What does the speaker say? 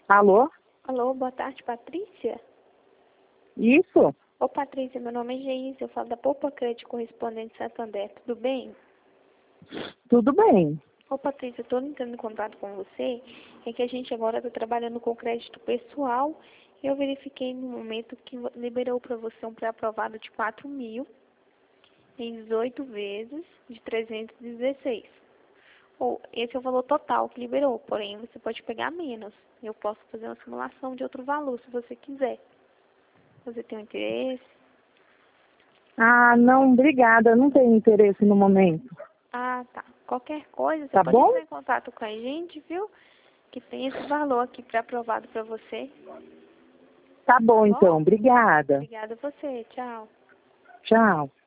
Alô? Alô, boa tarde, Patrícia. Isso? Ô, Patrícia, meu nome é Geise, eu falo da Poupa Crédito Correspondente Santander, tudo bem? Tudo bem. Ô, Patrícia, eu estou entrando em contato com você, é que a gente agora está trabalhando com crédito pessoal e eu verifiquei no momento que liberou para você um pré-aprovado de 4.000 em 18 vezes de 316. Ou esse é o valor total que liberou, porém você pode pegar menos. Eu posso fazer uma simulação de outro valor se você quiser. Você tem um interesse? Ah, não, obrigada. Não tenho interesse no momento. Ah, tá. Qualquer coisa, você Tá pode bom? entrar em contato com a gente, viu? Que tem esse valor aqui pré-aprovado para você. Tá bom, Tá bom? então. Obrigada. Obrigada a você. Tchau. Tchau.